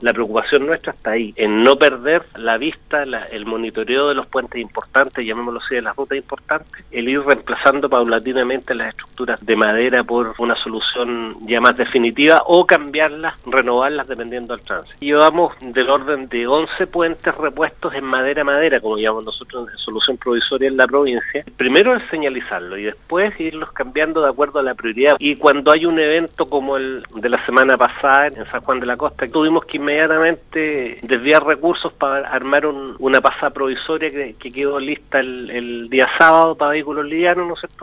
La preocupación nuestra está ahí, en no perder la vista, el monitoreo de los puentes importantes, llamémoslo así, de las rutas importantes, el ir reemplazando paulatinamente las estructuras de madera por una solución ya más definitiva o cambiarlas, renovarlas dependiendo del tránsito. Llevamos del orden de 11 puentes repuestos en madera, como llamamos nosotros en solución provisoria en la provincia. Primero es señalizarlo y después irlos cambiando de acuerdo a la prioridad. Y cuando hay un evento como el de la semana pasada en San Juan de la Costa, tuvimos que inmediatamente desviar recursos para armar una pasada provisoria que quedó lista el día sábado para vehículos livianos, ¿no es cierto?